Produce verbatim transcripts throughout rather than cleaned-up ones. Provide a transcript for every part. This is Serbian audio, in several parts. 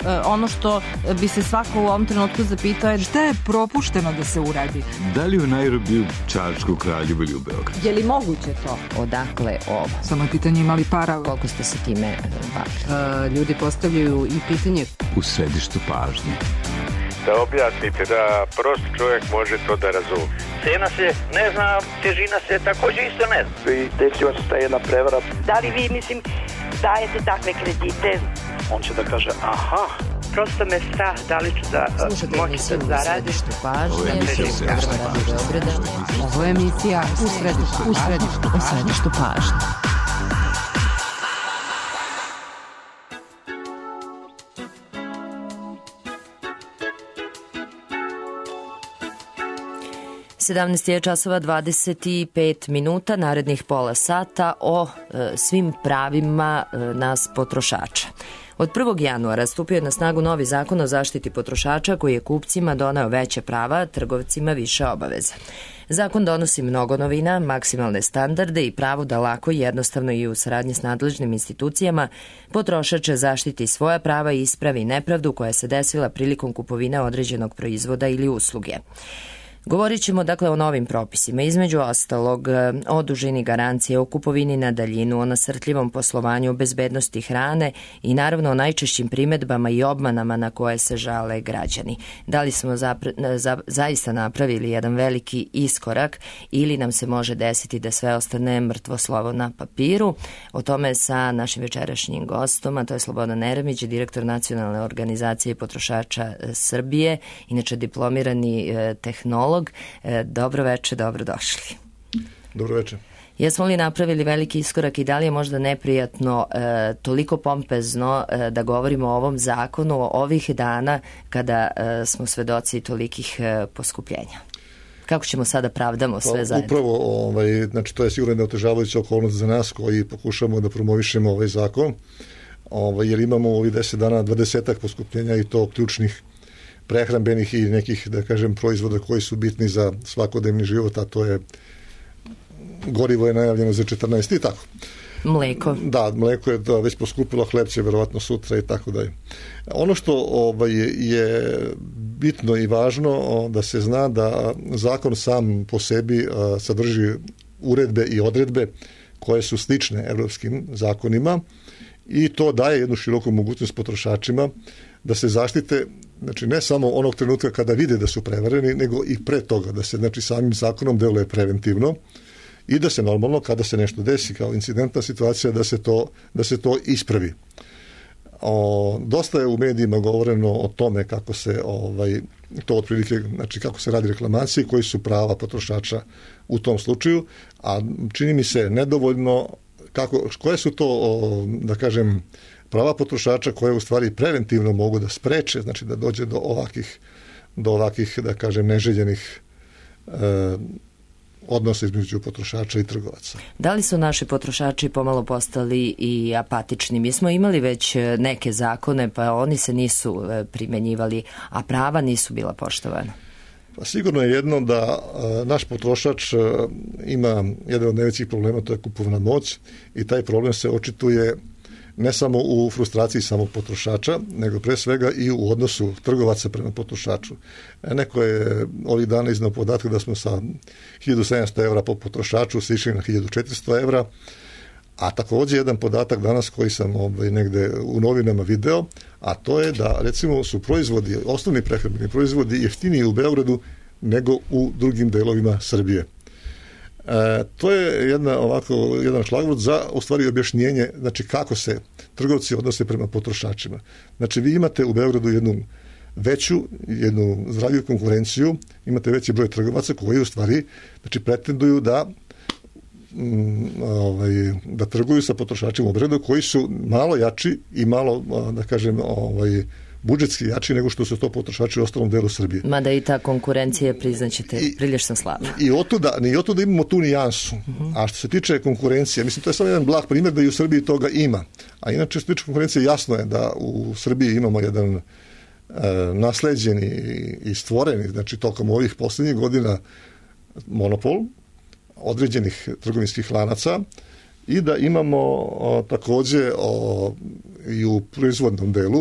ono što bi se svako u ovom trenutku zapitao je šta je propušteno da se uradi? Da li u Nairobiju, Čačku, Kraljevu ili u Beogradu? Je li moguće to? Odakle ovo? Samo je pitanje imali para. Koliko ste se time bavili? Ljudi postavljaju i pitanje u središtu pažnje. Da objasnite, da prost čovjek može to da razumije. Cena se ne zna, težina se također isto ne zna. I desila se ta jedna prevara. Da li vi, mislim, dajete takve kredite? On će da kaže, aha. Prosto me strah da li ću da moći da zaradim. Ovo je emisija u središtu pažnje. Ovo je emisija u središtu, u središtu, u središtu pažnje. sedamnaest je časova dvadeset pet minuta, narednih pola sata o e, svim pravima e, nas potrošača. Od prvog januara stupio je na snagu novi zakon o zaštiti potrošača koji je kupcima doneo veće prava, trgovcima više obaveza. Zakon donosi mnogo novina, maksimalne standarde i pravo da lako i jednostavno i u saradnji s nadležnim institucijama potrošač zaštiti svoja prava i ispravi nepravdu koja se desila prilikom kupovine određenog proizvoda ili usluge. Govorit ćemo dakle o novim propisima, između ostalog o dužini garancije, o kupovini na daljinu, o nasrtljivom poslovanju, o bezbednosti hrane i naravno o najčešćim primedbama i obmanama na koje se žale građani. Da li smo zapra- za, zaista napravili jedan veliki iskorak ili nam se može desiti da sve ostane mrtvo slovo na papiru? O tome sa našim večerašnjim gostom, a to je Slobodan Eremić, direktor Nacionalne organizacije potrošača Srbije, inače diplomirani e, tehnolog. Dobro večer, dobro došli. Dobro večer. Jesmo li napravili veliki iskorak i da li je možda neprijatno e, toliko pompezno e, da govorimo o ovom zakonu ovih dana kada e, smo svedoci tolikih e, poskupljenja? Kako ćemo sada pravdamo sve pa, zajedno? Upravo, ovaj, znači to je sigurno neotežavajuća okolnost za nas koji pokušamo da promovišemo ovaj zakon, ovaj, jer imamo ovih deset dana dvadesetak poskupljenja i to ključnih prehrambenih i nekih, da kažem, proizvoda koji su bitni za svakodnevni život, a to je gorivo je najavljeno za četrnaest i tako. Mleko. Da, mleko je da, već poskupilo, hleb će verovatno sutra i tako dalje. Ono što ovaj, je bitno i važno da se zna da zakon sam po sebi a, sadrži uredbe i odredbe koje su slične evropskim zakonima i to daje jednu široku mogućnost potrošačima da se zaštite, znači ne samo onog trenutka kada vide da su prevareni, nego i pre toga, da se znači samim zakonom deluje preventivno i da se normalno kada se nešto desi kao incidentna situacija da se to, da se to ispravi. O, dosta je u medijima govoreno o tome kako se ovaj, to otprilike, znači kako se radi reklamacije, koji su prava potrošača u tom slučaju, a čini mi se nedovoljno kako, koje su to, o, da kažem, prava potrošača koje u stvari preventivno mogu da spreče, znači da dođe do ovakih, do ovakih da kažem, neželjenih e, odnosa između potrošača i trgovaca. Da li su naši potrošači pomalo postali i apatični? Mi smo imali već neke zakone, pa oni se nisu primenjivali, a prava nisu bila poštovana. Pa sigurno je jedno da a, naš potrošač a, ima jedan od najvećih problema, to je kupovna moć i taj problem se očituje ne samo u frustraciji samog potrošača, nego pre svega i u odnosu trgovaca prema potrošaču. E, neko je ovih dana iznao podatak da smo sa hiljadu sedamsto evra po potrošaču sišli na hiljadu četiristo evra, a također jedan podatak danas koji sam ovaj, negde u novinama video, a to je da recimo su proizvodi, osnovni prehrambeni proizvodi jeftiniji u Beogradu nego u drugim delovima Srbije. E, to je jedna ovako jedan šlagvort za u stvari objašnjenje, znači kako se trgovci odnose prema potrošačima. Znači vi imate u Beogradu jednu veću, jednu zdraviju konkurenciju, imate veći broj trgovaca koji u stvari znači pretenduju da mm, ovaj, da trguju sa potrošačima u Beogradu koji su malo jači i malo da kažem ovaj budžetski jači nego što su to potrošači u ostalom delu Srbije. Mada i ta konkurencija, priznaćete, prilično slaba. I otuda, i otuda imamo tu nijansu. Uh-huh. A što se tiče konkurencije, mislim, to je samo jedan blag primjer da i u Srbiji toga ima. A inače, što se tiče konkurencije, jasno je da u Srbiji imamo jedan e, nasleđeni i stvoreni, znači tokom ovih posljednjih godina monopol određenih trgovinskih lanaca i da imamo o, također o, i u proizvodnom delu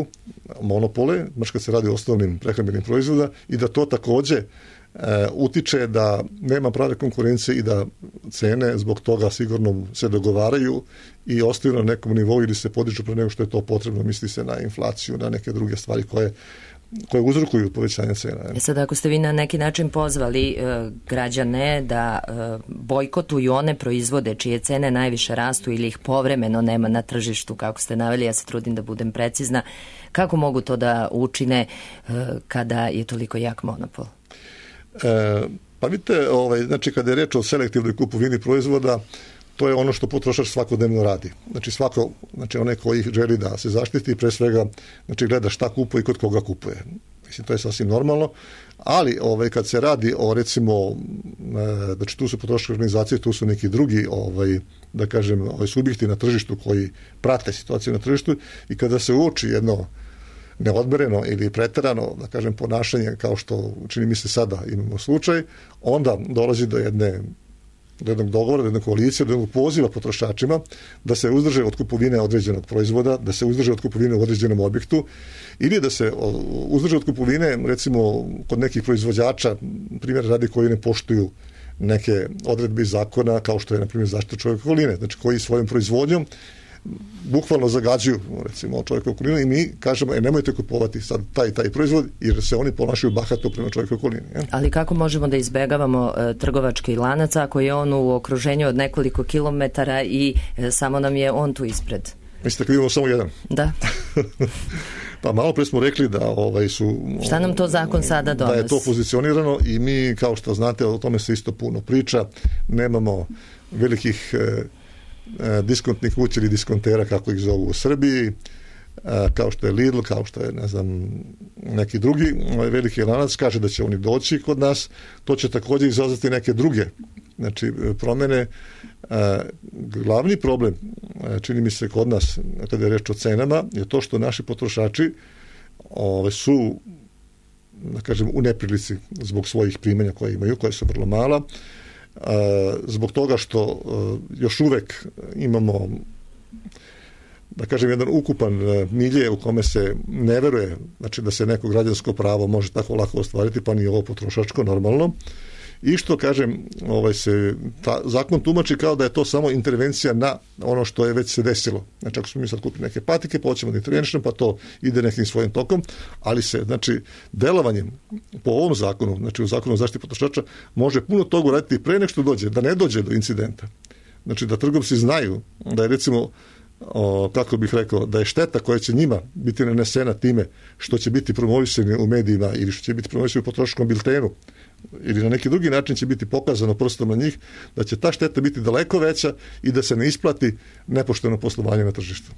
monopole, baš kad se radi o osnovnim prehrambenim proizvoda, i da to takođe e, utiče da nema prave konkurencije i da cene zbog toga sigurno se dogovaraju i ostaju na nekom nivou ili se podižu pre nego što je to potrebno, misli se na inflaciju, na neke druge stvari koje koje uzrokuju povećanje cena. E sad, ako ste vi na neki način pozvali e, građane da e, bojkotuju one proizvode čije cene najviše rastu ili ih povremeno nema na tržištu, kako ste naveli, ja se trudim da budem precizna, kako mogu to da učine e, kada je toliko jak monopol? E, pa vidite, ovaj, znači kada je reč o selektivnoj kupovini proizvoda, to je ono što potrošač svakodnevno radi. Znači svako, znači onaj koji želi da se zaštiti, pre svega znači gleda šta kupuje i kod koga kupuje. Mislim, to je sasvim normalno, ali ovaj, kad se radi o recimo, znači tu su potrošačke organizacije, tu su neki drugi, ovaj, da kažem, ovaj, subjekti na tržištu koji prate situaciju na tržištu i kada se uoči jedno neodmereno ili preterano, da kažem, ponašanje kao što čini mi se sada imamo slučaj, onda dolazi do jedne do jednog dogovora, do jednog koalicije, do jednog poziva potrošačima da se uzdrže od kupovine određenog proizvoda, da se uzdrže od kupovine u određenom objektu ili da se uzdrže od kupovine recimo kod nekih proizvođača, primjer radi koji ne poštuju neke odredbe iz zakona kao što je na primjer zaštita čovjekove okoline, znači koji svojom proizvodnjom bukvalno zagađuju recimo čovjekovu okolinu i mi kažemo e, nemojte kupovati sad taj taj proizvod jer se oni ponašaju bahato prema čovjekovoj okolini. Ja? Ali kako možemo da izbegavamo e, trgovački lanac ako je on u okruženju od nekoliko kilometara i e, samo nam je on tu ispred? Mislite da imamo samo jedan? Da. Pa malo pre smo rekli da ovaj su... Šta nam to zakon sada donosi? Da je to pozicionirano i mi, kao što znate, o tome se isto puno priča, nemamo velikih e, diskontnih kuća ili diskontera kako ih zovu u Srbiji, kao što je Lidl, kao što je ne znam neki drugi veliki lanac, kaže da će oni doći kod nas, to će također izazvati neke druge znači promene. Glavni problem čini mi se kod nas kada je reč o cenama je to što naši potrošači ove, su da kažem u neprilici zbog svojih primanja koje imaju, koje su vrlo mala, zbog toga što još uvek imamo da kažem jedan ukupan milje u kome se ne veruje znači da se neko građansko pravo može tako lako ostvariti, pa ni ovo potrošačko normalno, i što kažem ovaj se ta, zakon tumači kao da je to samo intervencija na ono što je već se desilo. Znači ako smo mi sad kupili neke patike, pa hoćemo da intervenišemo, pa to ide nekim svojim tokom, ali se znači delovanjem po ovom zakonu, znači u zakonu o zaštiti potrošača može puno toga uraditi pre nego što dođe, da ne dođe do incidenta. Znači da trgovci znaju da je recimo o, kako bih rekao, da je šteta koja će njima biti nanesena time što će biti promovisani u medijima ili što će biti promovisani u potrošačkom biltenu ili na neki drugi način će biti pokazano prstom na njih, da će ta šteta biti daleko veća i da se ne isplati nepošteno poslovanje na tržištu.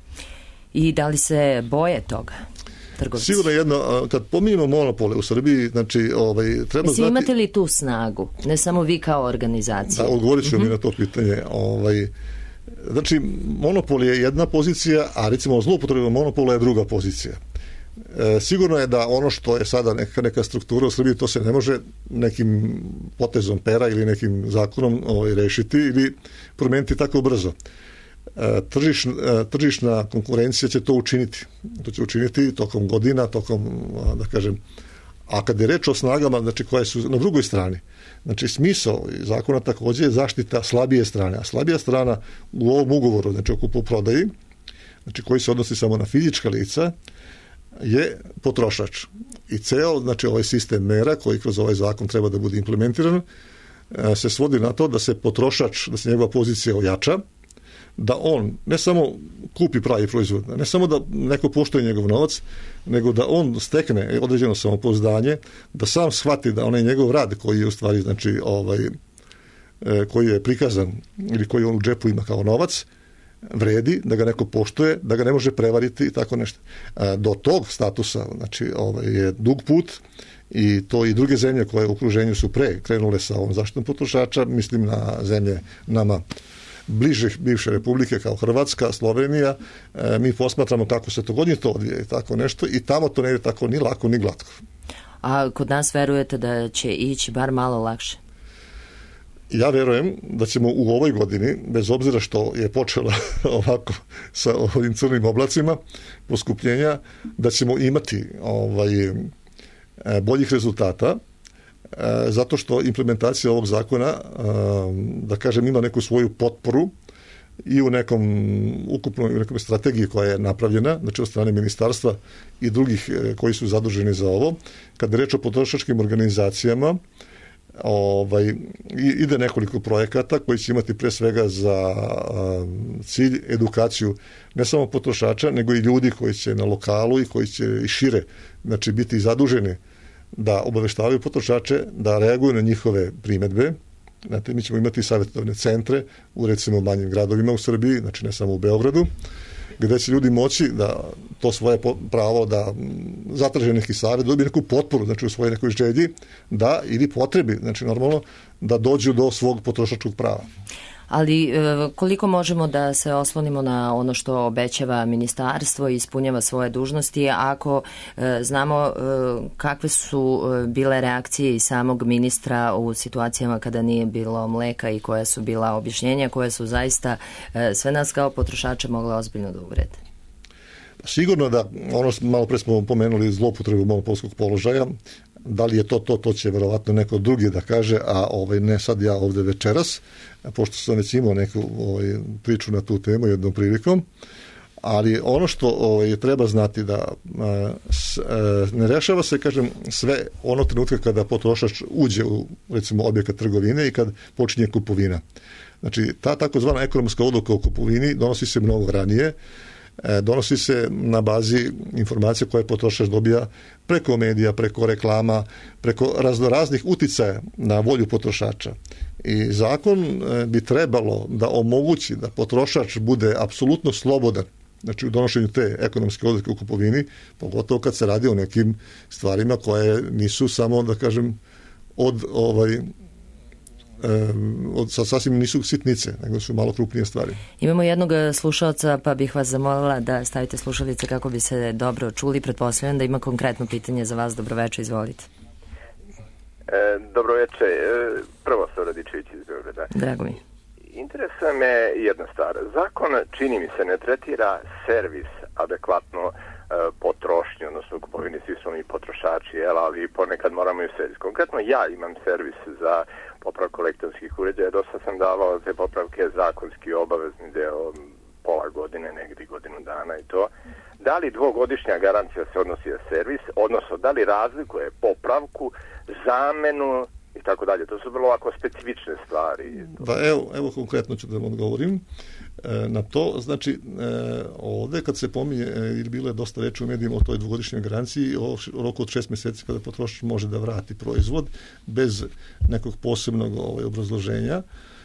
I da li se boje toga trgovci? Sigurno jedno, kad pominjemo monopole u Srbiji, znači ovaj, treba Mislim, znati... imate li tu snagu? Ne samo vi kao organizacija. Da, odgovorit ću mm-hmm. mi na to pitanje. Ovaj, znači, monopol je jedna pozicija, a recimo zloupotreba monopola je druga pozicija. E, sigurno je da ono što je sada neka, neka struktura u Srbiji, to se ne može nekim potezom pera ili nekim zakonom ovaj, rešiti ili promeniti tako brzo. E, tržiš, e, tržišna konkurencija će to učiniti. To će učiniti tokom godina, tokom, da kažem, a kad je reč o snagama, znači koje su na drugoj strani, znači smisao zakona također je zaštita slabije strane, a slabija strana u ovom ugovoru, znači o kupoprodaji, znači koji se odnosi samo na fizička lica, je potrošač. I ceo, znači ovaj sistem mera koji kroz ovaj zakon treba da bude implementiran, se svodi na to da se potrošač, da se njegova pozicija ojača, da on ne samo kupi pravi proizvod, ne samo da neko poštuje njegov novac, nego da on stekne određeno samopouzdanje, da sam shvati da onaj njegov rad koji je u stvari, znači ovaj, koji je prikazan ili koji on u džepu ima kao novac, vredi, da ga neko poštuje, da ga ne može prevariti i tako nešto. Do tog statusa, znači, ovaj, je dug put i to i druge zemlje koje u okruženju su pre krenule sa ovom zaštitom potrošača, mislim na zemlje nama bliže bivše republike kao Hrvatska, Slovenija, e, mi posmatramo kako se to godinje to odvija i tako nešto i tamo to ne je tako ni lako ni glatko. A kod nas verujete da će ići bar malo lakše? ja verujem da ćemo u ovoj godini, bez obzira što je počela ovako sa ovim crnim oblacima poskupljenja, da ćemo imati ovaj, boljih rezultata, zato što implementacija ovog zakona, da kažem, ima neku svoju potporu i u nekom ukupnoj u nekom strategiji koja je napravljena, znači od strane ministarstva i drugih koji su zaduženi za ovo. Kad je reč o potrošačkim organizacijama, ovaj, ide nekoliko projekata koji će imati pre svega za cilj edukaciju ne samo potrošača, nego i ljudi koji će na lokalu i koji će i šire, znači biti zaduženi da obaveštavaju potrošače, da reaguju na njihove primedbe. Znate, mi ćemo imati savjetodavne centre u recimo manjim gradovima u Srbiji, znači ne samo u Beogradu, gde će ljudi moći da to svoje pravo da zatraže neki savjet, dobije neku potporu, znači u svojoj nekoj želji, da ili potrebi, znači normalno, da dođu do svog potrošačkog prava. Ali koliko možemo da se oslonimo na ono što obećava ministarstvo i ispunjava svoje dužnosti, ako znamo kakve su bile reakcije i samog ministra u situacijama kada nije bilo mleka i koja su bila objašnjenja, koje su zaista sve nas kao potrošače mogle ozbiljno da uvrede? Sigurno da, ono malo pre smo pomenuli zloupotrebu monopolskog položaja, da li je to to, to će verovatno neko drugi da kaže, a ovaj, ne sad ja ovde večeras, pošto sam već imao neku ovaj, priču na tu temu jednom prilikom, ali ono što ovaj, treba znati da a, s, a, ne rešava se, kažem, sve onog trenutka kada potrošač uđe u, recimo, objekat trgovine i kad počinje kupovina. Znači, ta takozvana ekonomska odluka o kupovini donosi se mnogo ranije, donosi se na bazi informacija koje potrošač dobija preko medija, preko reklama, preko raznoraznih uticaja na volju potrošača. I zakon bi trebalo da omogući da potrošač bude apsolutno slobodan, znači u donošenju te ekonomske odluke u kupovini, pogotovo kad se radi o nekim stvarima koje nisu samo, da kažem, od ovaj od sasvim nisu sitnice, nego su malo krupnije stvari. Imamo jednog slušalca, pa bih vas zamolila da stavite slušalice kako bi se dobro čuli. Pretpostavljam da ima konkretno pitanje za vas. Dobroveče, izvolite. E, dobroveče. Prvo se Radičević iz Beograda. Drago mi. Interesuje me jedna stvar. Zakon, čini mi se, ne tretira servis adekvatno potrošnju, odnosno kupovini, svi smo mi potrošači, jel, ali ponekad moramo i servis. Konkretno ja imam servis za popravku elektronskih uređaja, dosta sam davao te popravke zakonski obavezni deo pola godine, negdje godinu dana i to. Da li dvogodišnja garancija se odnosi na servis, odnosno da li razlikuje popravku, zamenu i tako dalje. To su vrlo ovako specifične stvari. Pa evo, evo konkretno ću da vam odgovorim na to. Znači, ovde kad se pominje, ili bilo je dosta reči u medijima o toj dvogodišnjoj garanciji, o roku od šest meseci kada potrošač može da vrati proizvod bez nekog posebnog ovaj, obrazloženja,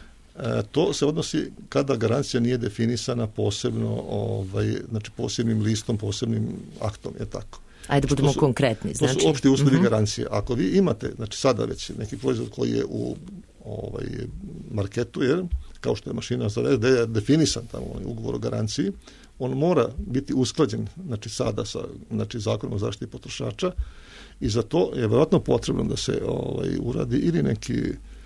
to se odnosi kada garancija nije definisana posebno, ovaj, znači posebnim listom, posebnim aktom, je tako. Ajde, budemo su, konkretni. Znači. To su opšti uslovi uh-huh. garancije. Ako vi imate, znači sada već neki proizvod koji je u ovaj, marketu, jer, kao što je mašina za vez, da je definisan tamo ugovor o garanciji, on mora biti usklađen, znači sada sa znači, zakonom o zaštiti potrošača i za to je verovatno potrebno da se ovaj, uradi ili neki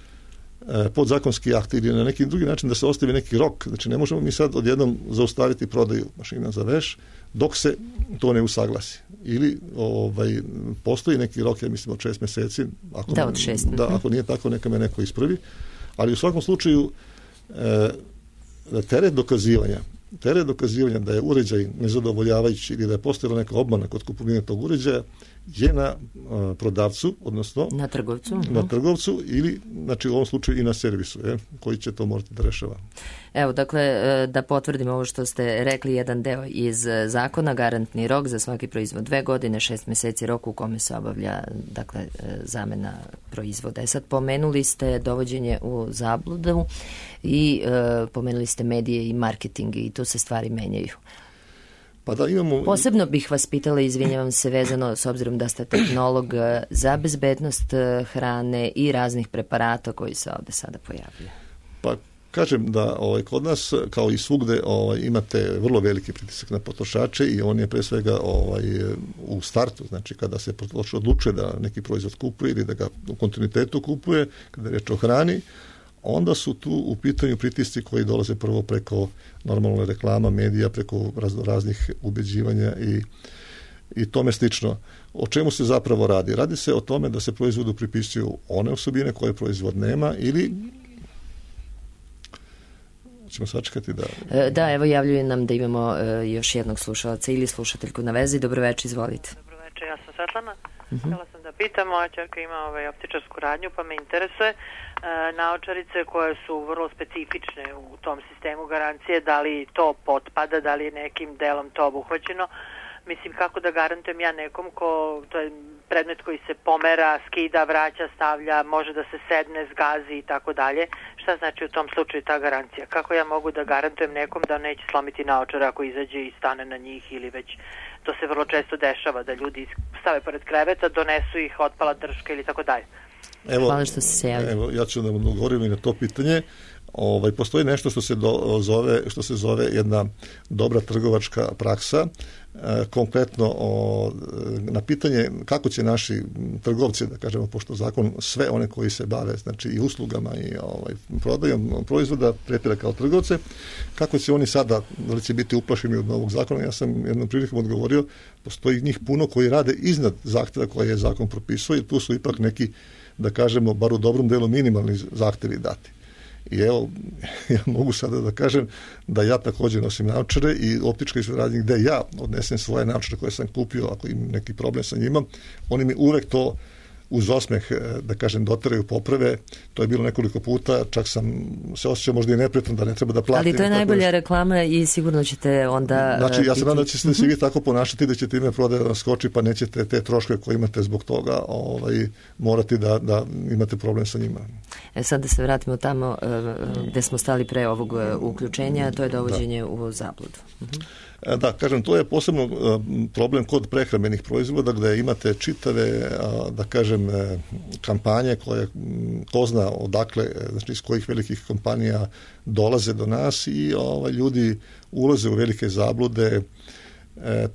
e, podzakonski akt ili na neki drugi način da se ostavi neki rok. Znači ne možemo mi sad odjednom zaustaviti prodaju mašina za veš dok se to ne usaglasi. Ili ovaj, postoji neki rok, ja mislim od šest meseci, ako, da, od šest. Da, ako nije tako, neka me neko ispravi. Ali u svakom slučaju e, teret dokazivanja teret dokazivanja da je uređaj nezadovoljavajući ili da je postojala neka obmana kod kupovine tog uređaja je na a, prodavcu, odnosno na trgovcu, na trgovcu ili, znači u ovom slučaju i na servisu, je, koji će to morati da rešava. Evo, dakle, da potvrdim ovo što ste rekli, jedan deo iz zakona, garantni rok za svaki proizvod dve godine, šest meseci rok u kome se obavlja, dakle, zamena proizvoda. E sad, pomenuli ste dovođenje u zabludu i e, pomenuli ste medije i marketing i tu se stvari menjaju. Pa da, imamo... Posebno bih vas pitala, izvinjavam se, vezano s obzirom da ste tehnolog, za bezbednost hrane i raznih preparata koji se ovde sada pojavljaju. Pa kažem da ovaj, kod nas, kao i svugde, ovaj, imate vrlo veliki pritisak na potrošače i on je pre svega ovaj, u startu, znači kada se potrošač odlučuje da neki proizvod kupuje ili da ga u kontinuitetu kupuje, kada je reč o hrani, onda su tu u pitanju pritisci koji dolaze prvo preko normalne reklama, medija, preko raznih ubeđivanja i, i tome slično. O čemu se zapravo radi? Radi se o tome da se proizvodu pripisuju one osobine koje proizvod nema ili ćemo sačekati da... Da, evo javljaju nam da imamo još jednog slušalca ili slušateljku na vezi. Dobroveče, izvolite. Dobroveče, ja sam Svetlana. Uh-huh. Htjela sam da pitam, moja ćerka ima ovaj, optičarsku radnju, pa me interesuje e, naočarice koje su vrlo specifične u tom sistemu garancije, da li to potpada, da li je nekim delom to obuhvaćeno. Mislim, kako da garantujem ja nekom ko, to je predmet koji se pomera, skida, vraća, stavlja, može da se sedne, zgazi i tako dalje. Šta znači u tom slučaju ta garancija? Kako ja mogu da garantujem nekom da neće slomiti naočare ako izađe i stane na njih ili već, to se vrlo često dešava, da ljudi stave pored kreveta, donesu ih, otpala drška ili tako dalje. Evo, hvala što se javili. Evo, ja ću da vam odgovorim i na to pitanje. Ovaj, postoji nešto što se, do, zove, što se zove jedna dobra trgovačka praksa. E, konkretno o, na pitanje kako će naši trgovci, da kažemo, pošto zakon sve one koji se bave, znači i uslugama i ovaj, prodajom proizvoda tretira kao trgovce, kako će oni sada, da li će biti uplašeni od novog zakona. Ja sam jednom prilikom odgovorio, postoji njih puno koji rade iznad zahtjeva koje je zakon propisao i tu su ipak neki, da kažemo, bar u dobrom delu minimalni zahtjevi dati. I evo, ja mogu sada da kažem da ja također nosim naočare i optička suradnja gde ja odnesem svoje naočare koje sam kupio, ako imam neki problem sa njima, oni mi uvek to uz osmeh, da kažem, doteraju, poprave. To je bilo nekoliko puta, čak sam se osjećao možda i neprijatno da ne treba da platim. Ali to je najbolja reklama i sigurno ćete onda... Znači, ja sam nadam da ćete se vi tako ponašati da ćete ime prodaje da skoči, pa nećete te troškove koje imate zbog toga ovaj, morati da, da imate problem sa njima. E sad da se vratimo tamo gde smo stali pre ovog uključenja, to je dovođenje da. u zabludu. Uh-huh. Da, kažem, to je posebno problem kod prehrambenih proizvoda gde imate čitave, da kažem, kampanje koje ko zna odakle, znači iz kojih velikih kompanija dolaze do nas i ovaj, ljudi ulaze u velike zablude, e,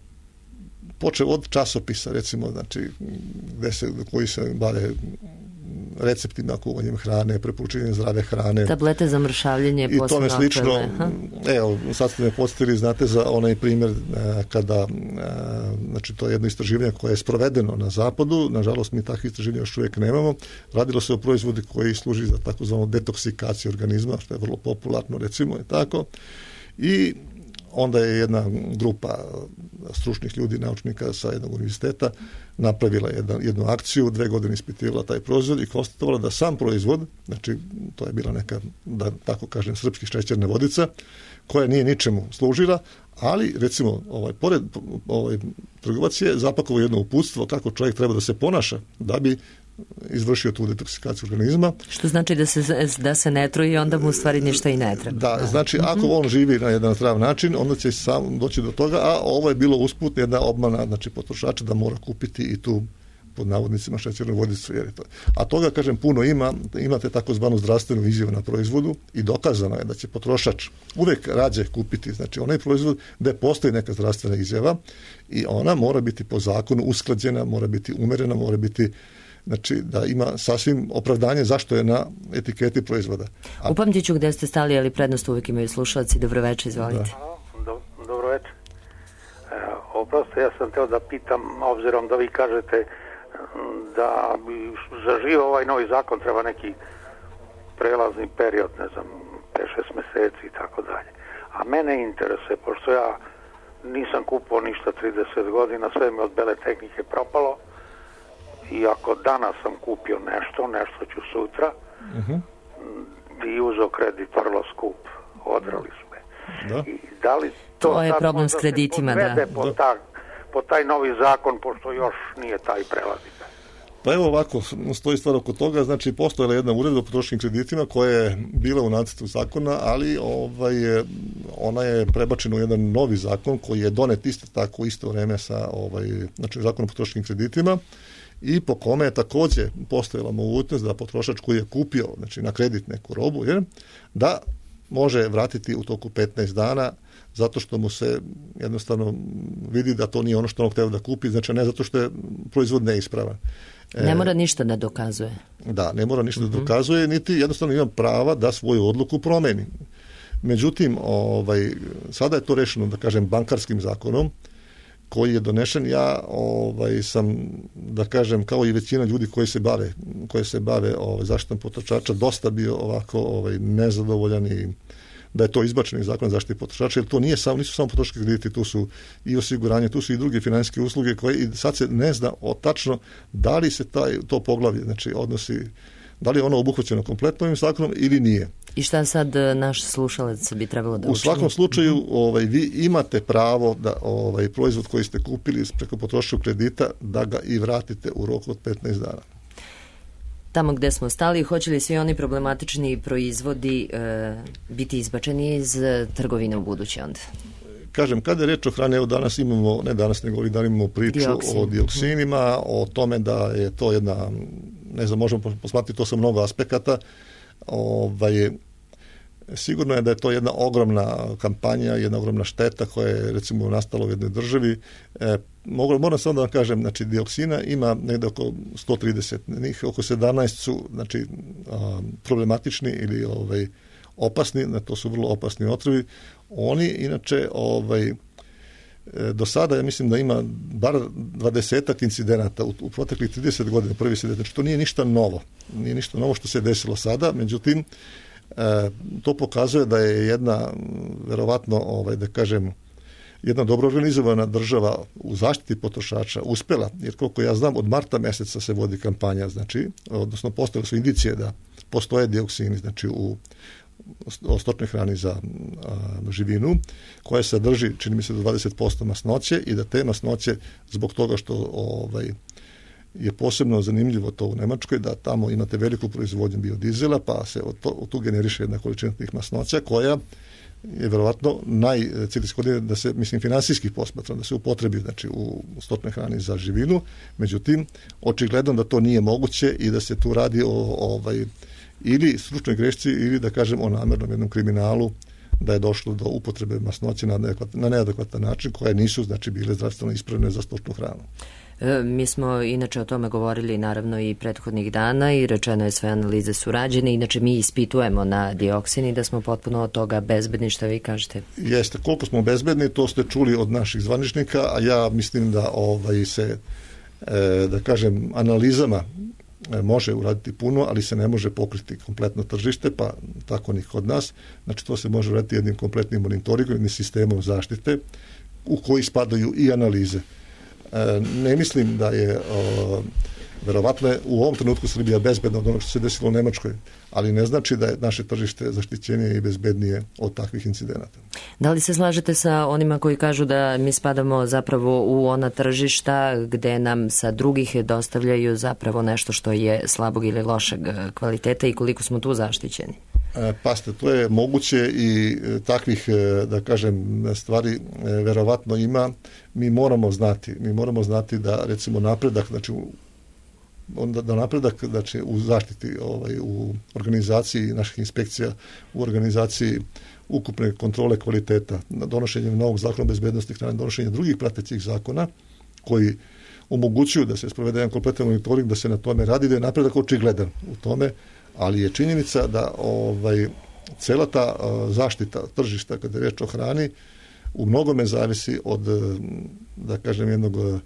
počeo od časopisa, recimo, znači, gde se, koji se bave receptima, kuvanjem hrane, preporučenjem zdrave hrane. Tablete za mršavljenje. I tome slično. Evo, sad ste me podsjetili, znate, za onaj primjer kada, znači to je jedno istraživanje koje je sprovedeno na zapadu, nažalost mi takvih istraživanja još uvijek nemamo. Radilo se o proizvodi koji služi za takozvanu detoksikaciju organizma, što je vrlo popularno, recimo, je tako. I onda je jedna grupa stručnih ljudi, naučnika sa jednog univerziteta napravila jedan, jednu akciju, dve godine ispitivala taj proizvod i konstatovala da sam proizvod, znači to je bila neka, da tako kažem, srpski šećerna vodica, koja nije ničemu služila, ali recimo ovaj, pored, ovaj, trgovac je zapakovao jedno uputstvo kako čovjek treba da se ponaša da bi izvršio tu detoksikaciju organizma. Što znači da se, da se ne truji, onda mu u stvari ništa i ne treba. Da, znači ako on živi na jedan zdrav način, onda će sam doći do toga, a ovo je bilo usput jedna obmana, znači potrošača da mora kupiti i tu pod navodnicima šećernu vodicu. Jer je to. A toga, kažem, puno ima. Imate takozvanu zdravstvenu izjavu na proizvodu i dokazano je da će potrošač uvek rađe kupiti, znači onaj proizvod gde postoji neka zdravstvena izjava i ona mora biti po zakonu usklađena, mora biti umerena, mora biti, znači da ima sasvim opravdanje zašto je na etiketi proizvoda. A... Upamtit ću gde ste stali, ali prednost uvijek imaju slušalci. Dobroveče, izvolite. Do, dobroveče. E, oprosto, ja sam teo da pitam, obzirom da vi kažete da bi zaživio ovaj novi zakon treba neki prelazni period, ne znam, pet šest meseci i tako dalje. A mene interesuje, pošto ja nisam kupao ništa trideset godina, sve mi od bele tehnike propalo, i ako danas sam kupio nešto, nešto ću sutra, uh-huh. i uzeo kredit vrlo skup, odrali su me. Da. I da li to, to je problem s kreditima, da. Po, da. Ta, po taj novi zakon, pošto još nije taj prelazi. Pa evo ovako, stoji stvar oko toga, znači postojala jedna uredba o potrošačkim kreditima koja je bila u nacrtu zakona, ali ovaj, ona je prebačena u jedan novi zakon koji je donet isto tako isto vreme sa ovaj, znači, zakon o potrošačkim kreditima i po kome je također postojala mogućnost da potrošač koji je kupio, znači na kredit neku robu, je, da može vratiti u toku petnaest dana zato što mu se jednostavno vidi da to nije ono što on htio da kupi, znači ne zato što je proizvod neispravan. Ne mora ništa da dokazuje. Da, ne mora ništa uh-huh. da dokazuje, niti jednostavno ima prava da svoju odluku promeni. Međutim, ovaj, sada je to rešeno, da kažem, bankarskim zakonom, koji je donešen. Ja ovaj, sam, da kažem, kao i većina ljudi koji se bave, koji se bave ovaj, zaštitom potrošača, dosta bio ovako ovaj, nezadovoljan i da je to izbačeno iz zakona zaštite potrošača, jer to nije samo, nisu samo potrošački krediti, tu su i osiguranje, tu su i druge financijske usluge koje i sad se ne zna o tačno da li se taj, to poglavlje, znači odnosi, da li je ono obuhvaćeno kompletno ovim zakonom ili nije. I šta sad naš slušalac bi trebalo da učini? U svakom slučaju ovaj, vi imate pravo da ovaj, proizvod koji ste kupili preko potrošačkog kredita da ga i vratite u roku od petnaest dana. Tamo gde smo stali, hoće li svi oni problematični proizvodi e, biti izbačeni iz trgovine u buduće onda? Kažem, kada je reč o hrani, evo danas imamo, ne danas nego ovih dana imamo priču Dioksin. o dioksinima, o tome da je to jedna, ne znam, možemo posmatrati to sa mnogo aspekata. Ovaj, sigurno je da je to jedna ogromna kampanja, jedna ogromna šteta koja je recimo nastala u jednoj državi. E, mogu, moram samo da vam kažem, znači dioksina ima negde oko sto trideset, njih oko sedamnaest su znači, a, problematični ili ovaj, opasni, to su vrlo opasni otrovi. Oni inače ovaj, do sada ja mislim da ima bar dvadesetak incidenata u, u proteklih trideset godina, prvi se znači to nije ništa novo, nije ništa novo što se desilo sada, međutim e, to pokazuje da je jedna verovatno ovaj, da kažem jedna dobro organizovana država u zaštiti potrošača uspela, jer koliko ja znam od marta meseca se vodi kampanja, znači, odnosno postojale su indicije da postoje dioksini, znači u o stočnoj hrani za a, živinu, koja sadrži, čini mi se, do dvadeset posto masnoće i da te masnoće, zbog toga što ovaj, je posebno zanimljivo to u Nemačkoj, da tamo imate veliku proizvodnju biodizela, pa se od, to, od tu generiše jedna količina tih masnoća, koja je verovatno najciljskodnije da se, mislim, finansijski posmatra, da se upotrebi, znači, u stočnoj hrani za živinu. Međutim, očigledno da to nije moguće i da se tu radi o ovaj, ili stručnoj grešci ili da kažem o namernom jednom kriminalu da je došlo do upotrebe masnoće na, na neadekvatan način koje nisu znači bile zdravstveno ispravne za stočnu hranu. E, mi smo inače o tome govorili naravno i prethodnih dana i rečeno je sve analize su rađene, inače mi ispitujemo na dioksin i da smo potpuno od toga bezbedni, šta vi kažete? Jeste, koliko smo bezbedni, to ste čuli od naših zvaničnika, a ja mislim da ovaj se e, da kažem analizama može uraditi puno, ali se ne može pokriti kompletno tržište, pa tako ni kod nas. Znači to se može uraditi jednim kompletnim monitoringom, jednim sistemom zaštite u koji spadaju i analize. E, ne mislim da je o, verovatno je u ovom trenutku Srbija bezbedna od onog što se desilo u Nemačkoj, ali ne znači da je naše tržište zaštićenije i bezbednije od takvih incidenata. Da li se slažete sa onima koji kažu da mi spadamo zapravo u ona tržišta gde nam sa drugih dostavljaju zapravo nešto što je slabog ili lošeg kvaliteta i koliko smo tu zaštićeni? E, paste, to je moguće i e, takvih, e, da kažem, stvari e, verovatno ima. Mi moramo znati, mi moramo znati da recimo napredak, znači onda da napredak znači u zaštiti ovaj u organizaciji naših inspekcija, u organizaciji ukupne kontrole kvaliteta, donošenjem novog zakona o bezbednosti hrane, donošenjem drugih pratećih zakona koji omogućuju da se sprovede jedan kompletan monitoring, da se na tome radi, da je napredak očigledan u tome, ali je činjenica da ovaj cela ta uh, zaštita tržišta kada je reč o hrani u mnogome zavisi od, da kažem, jednog uh,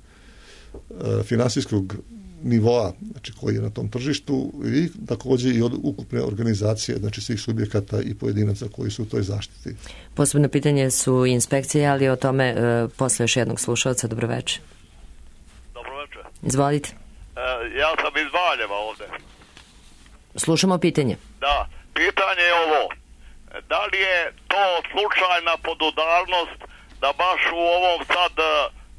finansijskog nivoa, znači koji je na tom tržištu i također i od ukupne organizacije, znači svih subjekata i pojedinaca koji su u toj zaštiti. Posebno pitanje su inspekcije, ali o tome e, posle još jednog slušalca. Dobroveče. Dobroveče. Izvolite. E, ja sam iz Valjeva ovde. Slušamo pitanje. Da, pitanje je ovo. Da li je to slučajna podudarnost da baš u ovom sad e,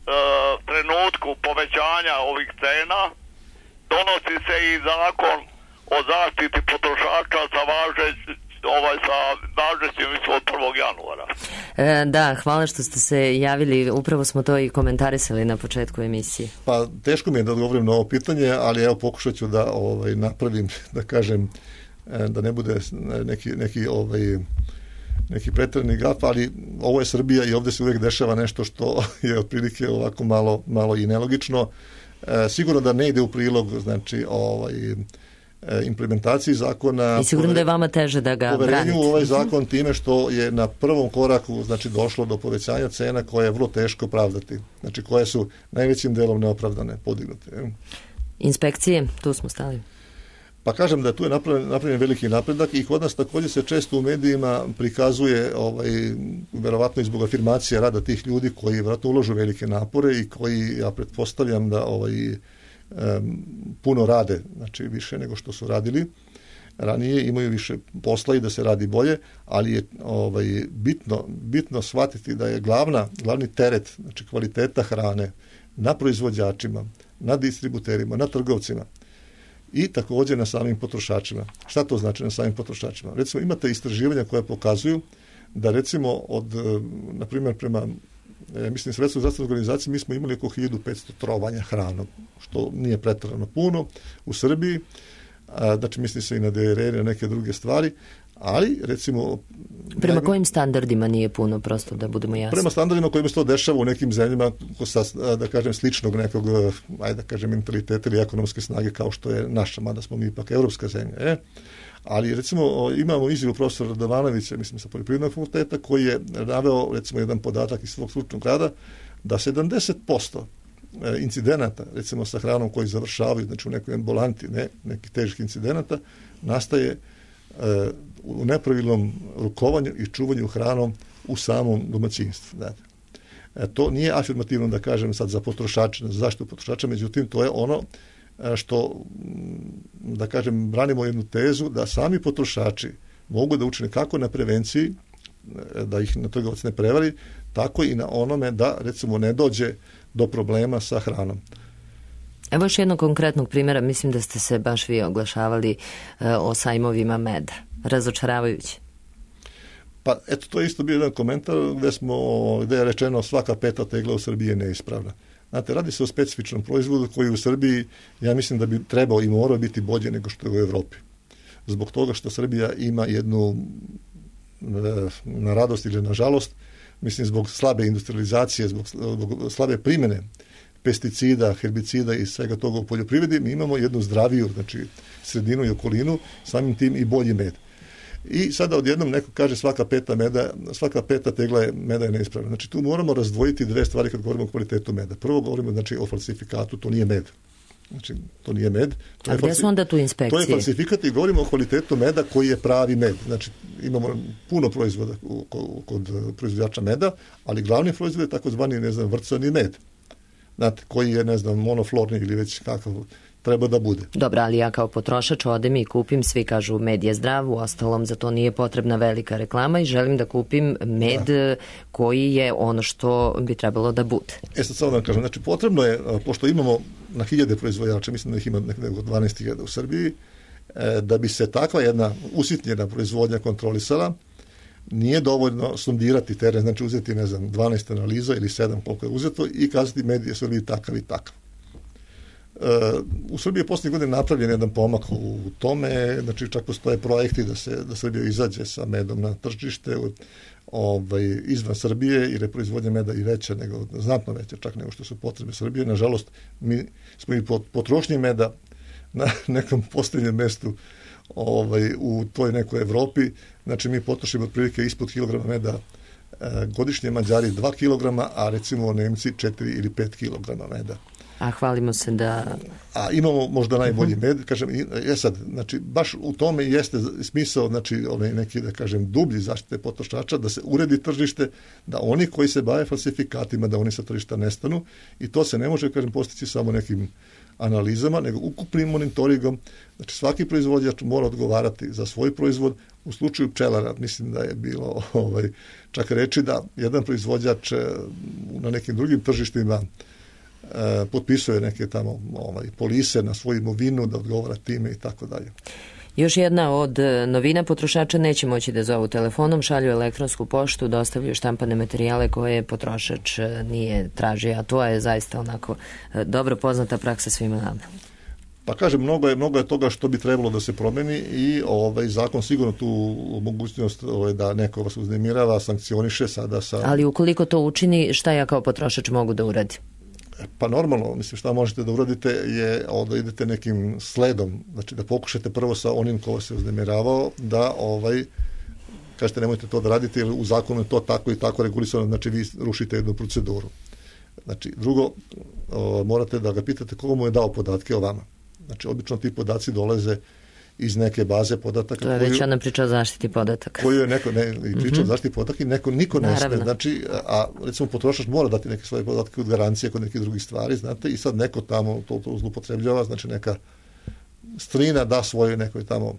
trenutku povećanja ovih cena donosi se i zakon o zaštiti potrošača sa važeć, ovaj sa važećim od prvog januara. E, da, hvala što ste se javili, upravo smo to i komentarisali na početku emisije. Pa teško mi je da odgovorim na ovo pitanje, ali evo pokušat ću da ovaj, napravim, da kažem, da ne bude neki, neki ovaj, neki pretjerani gaf, ali ovo je Srbija i ovdje se uvijek dešava nešto što je otprilike ovako malo, malo i nelogično. E, sigurno da ne ide u prilog, znači, ovaj, implementaciji zakona. I sigurno da je vama teže da ga branite. Poverenju u ovaj zakon time što je na prvom koraku, znači, došlo do povećanja cena koje je vrlo teško pravdati. Znači, koje su najvećim delom neopravdane, podignute. Inspekcije, tu smo stali. Pa kažem da tu je napravljen, napravljen veliki napredak i kod nas također se često u medijima prikazuje, ovaj, verovatno i zbog afirmacije rada tih ljudi koji verovatno uložu velike napore i koji, ja pretpostavljam da ovaj, um, puno rade, znači više nego što su radili ranije, imaju više posla i da se radi bolje, ali je ovaj, bitno, bitno shvatiti da je glavna, glavni teret, znači kvaliteta hrane na proizvođačima, na distributerima, na trgovcima i također na samim potrošačima. Šta to znači na samim potrošačima? Recimo, imate istraživanja koja pokazuju da recimo od, na primjer, prema e, mislim, Svjetskoj zdravstvenoj organizaciji mi smo imali oko hiljadu petsto trovanja hranom, što nije pretjerano puno u Srbiji, a, znači misli se i na D R N i na neke druge stvari, ali recimo... Prema najmi... kojim standardima nije puno, prosto da budemo jasni? Prema standardima kojima se to dešava u nekim zemljama sa, da kažem, sličnog nekog, ajde da kažem, mentaliteta ili ekonomske snage kao što je naša, mada smo mi ipak evropska zemlja. E? Ali recimo imamo izjavu profesora Radovanovića, mislim sa Poljoprivrednog fakulteta, koji je naveo recimo jedan podatak iz svog stručnog rada da sedamdeset posto incidenata, recimo sa hranom koji završavaju, znači u nekoj ambulanti, ne, nekih težih incidenata, nastaje e, u nepravilnom rukovanju i čuvanju hranom u samom domaćinstvu. E, to nije afirmativno, da kažem sad, za potrošača, za zaštitu potrošača, međutim to je ono što, da kažem, branimo jednu tezu da sami potrošači mogu da učine kako na prevenciji, da ih na trgovac ne prevari, tako i na onome da, recimo, ne dođe do problema sa hranom. Evo još jednog konkretnog primjera, mislim da ste se baš vi oglašavali uh, o sajmovima meda. Razočaravajući. Pa eto, to je isto bio jedan komentar gde, smo, gde je rečeno svaka peta tegla u Srbiji je neispravna. Znate, radi se o specifičnom proizvodu koji u Srbiji, ja mislim da bi trebao i morao biti bolje nego što je u Evropi. Zbog toga što Srbija ima jednu, na radost ili na žalost, mislim zbog slabe industrializacije, zbog, zbog slabe primjene pesticida, herbicida i svega toga u poljoprivredi, mi imamo jednu zdraviju, znači sredinu i okolinu, samim tim i bolji med. I sada odjednom neko kaže svaka peta meda, svaka peta tegla je, meda je neispravna. Znači tu moramo razdvojiti dve stvari kad govorimo o kvalitetu meda. Prvo govorimo, znači, o falsifikatu, to nije med. Znači, to nije med. To A je gdje falsi... su onda tu inspekcije? To je falsifikat i govorimo o kvalitetu meda koji je pravi med. Znači, imamo puno proizvoda kod proizvođača meda, ali glavni proizvod je takozvani, ne znam, vrcani med. Znate, koji je, ne znam, monoflorni ili već kakav treba da bude. Dobro, ali ja kao potrošač odem i kupim, svi kažu med je zdrav, u ostalom za to nije potrebna velika reklama i želim da kupim med da. koji je ono što bi trebalo da bude. E sad samo da vam kažem, znači potrebno je, pošto imamo na hiljade proizvođača, mislim da ih ima nekako dvanaest hiljada u Srbiji, da bi se takva jedna usitnjena proizvodnja kontrolisala, nije dovoljno sondirati teren, znači uzeti, ne znam, dvanaest analiza ili sedam koliko je uzeto i kazati med je Srbiji takav i takav. U Srbiji je posljednje godine napravljen jedan pomak u tome, znači čak postoje projekti da se da Srbija izađe sa medom na tržište ovaj, izvan Srbije, jer je proizvodnja meda i veća, nego, znatno veća čak nego što su potrebe Srbije. Nažalost, mi smo i potrošnji meda na nekom posljednjem mestu ovaj, u toj nekoj Evropi, znači mi potrošimo otprilike ispod kilograma meda godišnje, Mađari dva kilograma, a recimo Nemci četiri ili pet kilograma meda. A hvalimo se da... A imamo možda najbolji med, kažem, je sad, znači, baš u tome jeste smisao, znači, onaj neki, da kažem, dublji zaštite potrošača, da se uredi tržište, da oni koji se bave falsifikatima, da oni sa tržišta nestanu i to se ne može, kažem, postići samo nekim analizama, nego ukupnim monitoringom. Znači, svaki proizvođač mora odgovarati za svoj proizvod. U slučaju pčelara, mislim da je bilo ovaj, čak reći da jedan proizvođač na nekim drugim tržištima potpisuje neke tamo ovaj, polise na svoju imovinu da odgovara time i tako dalje. Još jedna od novina, potrošača neće moći da zovu telefonom, šalju elektronsku poštu, dostavljaju štampane materijale koje potrošač nije tražio, a to je zaista onako dobro poznata praksa svima nama. Pa kažem, mnogo je, mnogo je toga što bi trebalo da se promeni i ovaj zakon sigurno tu mogućnost ovaj, da neko vas uznemirava, sankcioniše sada sa... Ali ukoliko to učini, šta ja kao potrošač mogu da uradim? Pa normalno, mislim, šta možete da uradite je da idete nekim sledom, znači da pokušate prvo sa onim ko vas je uznemiravao, da ovaj, kažete nemojte to da radite jer u zakonu je to tako i tako regulisano, znači vi rušite jednu proceduru. Znači, drugo, o, morate da ga pitate koga mu je dao podatke o vama. Znači, obično ti podaci dolaze iz neke baze podataka. To je već ona priča o zaštiti podataka. Koju je neko, ne, i priča o zaštiti podataka i neko, niko ne sme. Znači, a recimo potrošač mora dati neke svoje podatke od garancije kod nekih drugih stvari, znate, i sad neko tamo to, to zlupotrebljava, znači neka strina da svoje nekoj tamo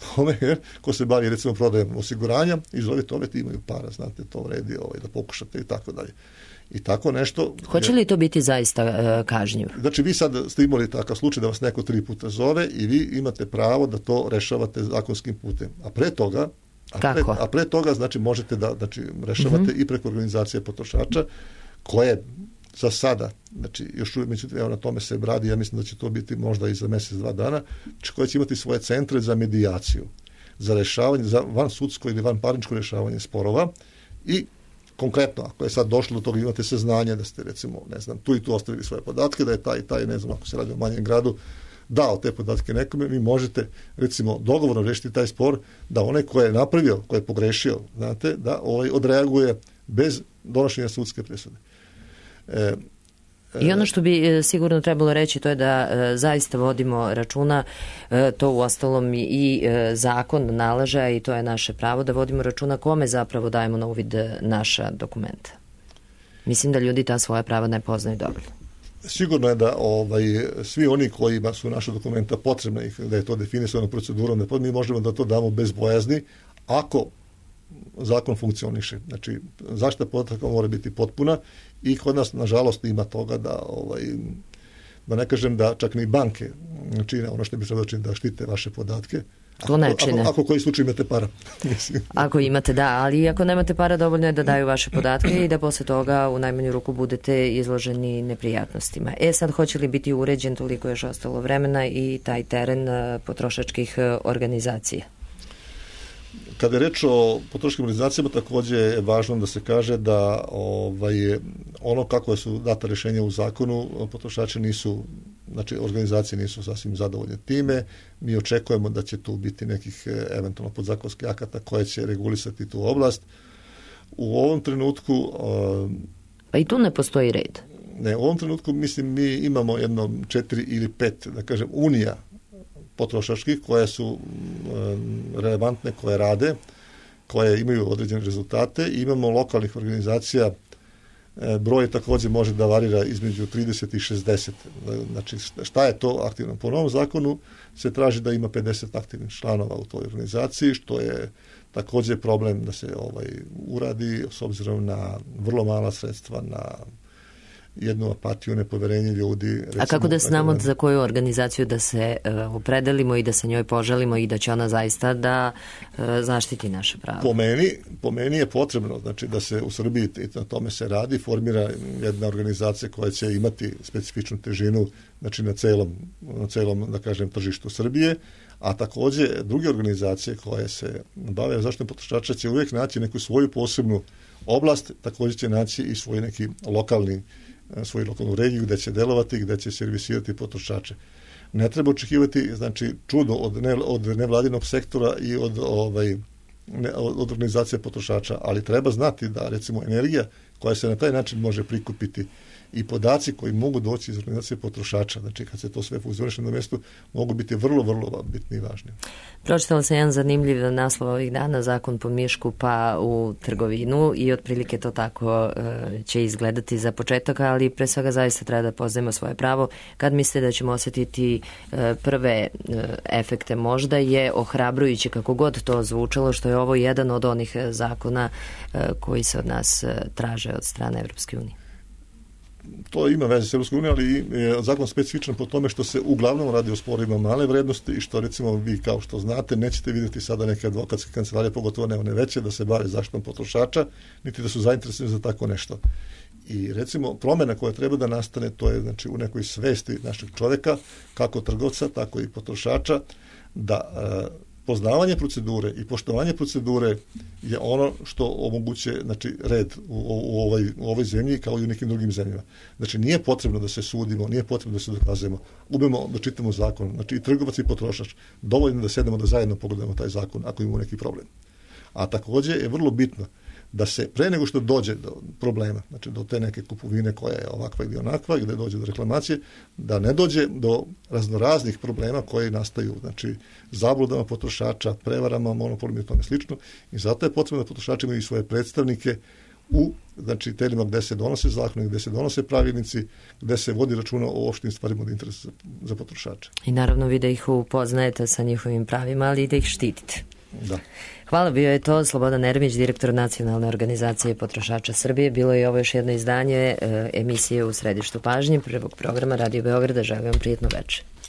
ko se bavi recimo prodajem osiguranja i zovete ove ti imaju para, znate, to vredi ovaj, da pokušate i tako dalje. I tako nešto... Hoće li to biti zaista uh, kažnjivo? Znači, vi sad ste imali takav slučaj da vas neko tri puta zove i vi imate pravo da to rešavate zakonskim putem. A pre toga, a pre, a pre toga znači, možete da znači, rešavate mm-hmm. i preko organizacije potrošača, koje za sada, znači, još uvijek, međutim, evo na tome se radi, ja mislim da će to biti možda i za mjesec, dva dana, znači, koje će imati svoje centre za medijaciju, za rešavanje, za van sudsko ili van parničko rešavanje sporova i konkretno, ako je sad došlo do toga, imate saznanje da ste, recimo, ne znam, tu i tu ostavili svoje podatke, da je taj i taj, ne znam, ako se radi o manjem gradu, dao te podatke nekome, vi možete, recimo, dogovorno rešiti taj spor, da onaj ko je napravio, ko je pogrešio, znate, da ovaj odreaguje bez donošenja sudske presude. E, I ono što bi sigurno trebalo reći to je da e, zaista vodimo računa, e, to u ostalom i e, zakon nalaže i to je naše pravo da vodimo računa kome zapravo dajemo na uvid naša dokumenta. Mislim da ljudi ta svoja prava ne poznaju dobro. Sigurno je da ovaj, svi oni kojima su naša dokumenta potrebna ih, da je to definisano procedurom, da mi možemo da to damo bez bojazni ako zakon funkcioniše. Znači, zaštita podataka mora biti potpuna i kod nas, nažalost, ima toga da, ovaj, da ne kažem da čak ni banke čine ono što bi trebalo činiti da štite vaše podatke. To ne čine. Ako, ako koji slučaj imate para. Ako imate, da, ali ako nemate para, dovoljno je da daju vaše podatke i da posle toga u najmanju ruku budete izloženi neprijatnostima. E sad, hoće li biti uređen, toliko još ostalo vremena i taj teren potrošačkih organizacija? Kada je reč o potrošačkim organizacijama, također je važno da se kaže da ovaj, ono kako su data rješenja u zakonu, potrošači nisu, znači organizacije nisu sasvim zadovoljne time. Mi očekujemo da će tu biti nekih eventualno podzakonskih akata koje će regulisati tu oblast. U ovom trenutku... Pa i tu ne postoji red. Ne, u ovom trenutku mislim mi imamo jedno četiri ili pet, da kažem, unija potrošačkih koje su relevantne, koje rade, koje imaju određene rezultate. Imamo lokalnih organizacija, broj također može da varira između trideset i šezdeset. Znači, šta je to aktivno? Po novom zakonu se traži da ima pedeset aktivnih članova u toj organizaciji, što je također problem da se ovaj uradi s obzirom na vrlo mala sredstva, na jednu apatiju, nepoverenje ljudi. Recimo, a kako da znamo za koju organizaciju da se uh, opredelimo i da se njoj poželimo i da će ona zaista da uh, zaštiti naše pravo? Po meni, po meni je potrebno znači, da se u Srbiji, i na tome se radi, formira jedna organizacija koja će imati specifičnu težinu znači, na celom, na celom, da kažem, tržištu Srbije, a također druge organizacije koje se bave zaštitom potrošača će uvijek naći neku svoju posebnu oblast, također će naći i svoj neki lokalni svoju lokalnu regiju gdje će delovati, gdje će servisirati potrošače. Ne treba očekivati znači, čudo od, ne, od nevladinog sektora i od, ovaj, ne, od organizacije potrošača, ali treba znati da recimo energija koja se na taj način može prikupiti i podaci koji mogu doći iz organizacije potrošača, znači kad se to sve funkcioniše na mjestu, mogu biti vrlo, vrlo bitni i važni. Pročitala sam jedan zanimljiv naslov ovih dana, zakon po mišku pa u trgovinu i otprilike to tako uh, će izgledati za početak, ali pre svega zaista treba da poznajemo svoje pravo. Kad mislite da ćemo osjetiti uh, prve uh, efekte, možda je ohrabrujuće kako god to zvučalo, što je ovo jedan od onih zakona uh, koji se od nas uh, traže od strane Evropske unije. To ima veze s Europskom unijom, ali je zakon specifičan po tome što se uglavnom radi o sporovima male vrednosti i što recimo vi kao što znate nećete vidjeti sada neke advokatske kancelarije, pogotovo ne one veće, da se bave zaštitom potrošača, niti da su zainteresovani za tako nešto. I recimo promjena koja treba da nastane, to je znači u nekoj svesti našeg čovjeka, kako trgovca, tako i potrošača, da e, poznavanje procedure i poštovanje procedure je ono što omogućuje znači, red u, u, ovoj, u ovoj zemlji kao i u nekim drugim zemljama. Znači nije potrebno da se sudimo, nije potrebno da se dokazujemo. Umemo da čitamo zakon, znači i trgovac i potrošač. Dovoljno da sedemo da zajedno pogledamo taj zakon ako imamo neki problem. A također je vrlo bitno da se pre nego što dođe do problema, znači do te neke kupovine koja je ovakva ili onakva, gdje dođe do reklamacije, da ne dođe do raznoraznih problema koji nastaju, znači zabludama potrošača, prevarama, monopolima i tome slično. I zato je potrebno da potrošači imaju svoje predstavnike u znači, telima gdje se donose zakoni, gdje se donose pravilnici, gdje se vodi računa o opštim stvarima od interesa za, za potrošače. I naravno vi da ih upoznajete sa njihovim pravima, ali i da ih štitite. Da. Hvala, bio je to Slobodan Ermić, direktor Nacionalne organizacije potrošača Srbije. Bilo je ovo još jedno izdanje e, emisije U središtu pažnje prvog programa Radio Beograda. Želim vam prijetno večer.